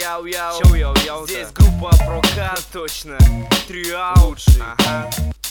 Яу-яу, здесь группа Прокат, точно. Триал лучший. Ага.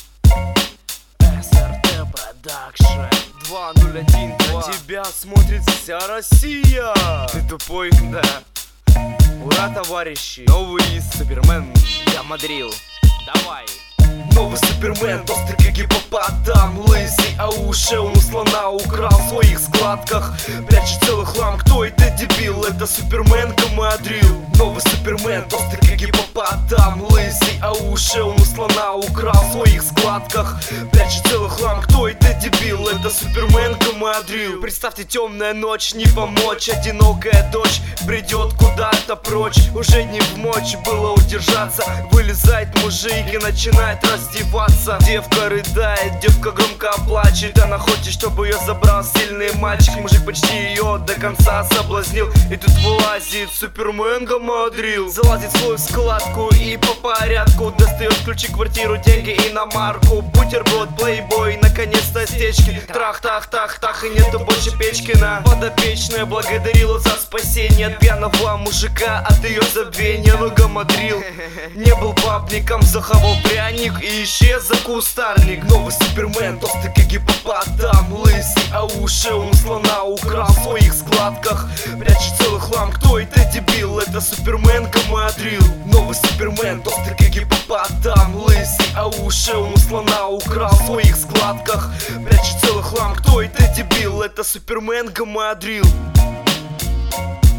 СРТ Продакшн 201. На тебя смотрит вся Россия. Ты тупой, да. Ура, товарищи. Новый Супермен. Я мадрил. Давай. Новый Супермен, острый как гиппопотам, лысый, а уши он у слона украл в своих складках. Прячет целый хлам, кто это дебил? Это Супермен Гамадрил. Новый Супермен, острый как гиппопотам, лысый, а уши он у слона украл в своих складках. Прячет целый хлам, кто это дебил? Это Супермен Гамадрил. Представьте, темная ночь, не помочь, одинокая дочь бредет куда-то прочь. Уже не в мочь было удержаться. Вылезает мужик и начинает раздеваться. Девка рыдает, девка громко плачет. Она хочет, чтобы ее забрал сильный мальчик. Мужик почти ее до конца соблазнил. И тут вылазит Супермен Гамадрил. Залазит в свою складку и по порядку достает ключи, квартиру, деньги и иномарку. Бутерброд, плейбой, наконец-то стечки. Трах-тах-тах-тах, и нету больше Печкина. Подопечная благодарила за спасение от пьяного мужика, от ее забвения. Но Гамадрил не был бабником, захавал пряник и исчез за кустарник. Новый Супермен, толстый как гиппопотам, лысый, а уши он у слона украл в своих складках. Прячет целый хлам, кто это дебил? Это Супермен Гамадрил. Новый Супермен, толстый как гиппопотам, лысый, а уши он у слона украл в своих складках. Прячет целый хлам, кто это дебил? Это Супермен Гамадрил.